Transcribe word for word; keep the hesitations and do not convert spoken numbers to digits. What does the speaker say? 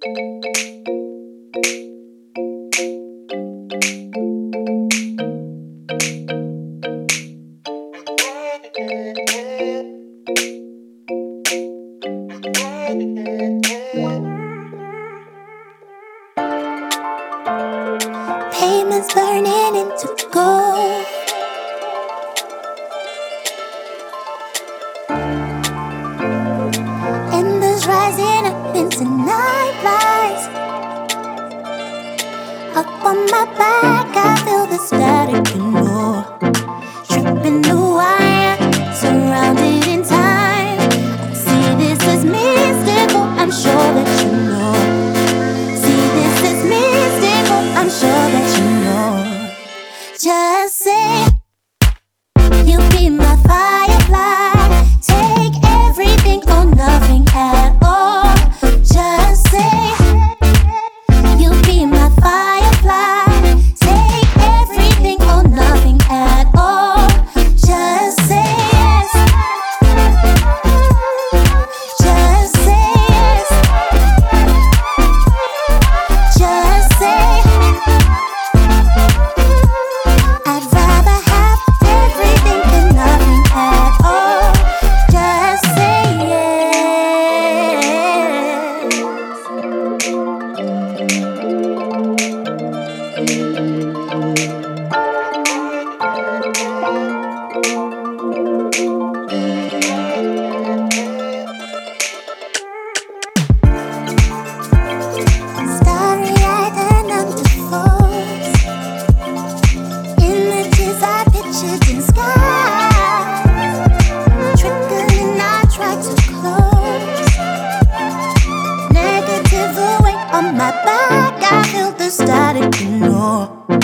Payments burning into gold. Embers rising up into night flies. Up on my back, I feel the static and more. Tripping the wire, surrounded in time. I see this as mystical, I'm sure that you know. See this as mystical, I'm sure that you know. Just say you'll be my firefly. Take everything or nothing at all. Just say you'll be my firefly. Take everything or nothing at all. Just say yes. Just say yes. Just say I'd rather have everything than nothing at all. Just say starry-eyed and underfolds. Images I pictured in skies. Trickling, I try to close. Negative weight on my back, I feel the static, you know.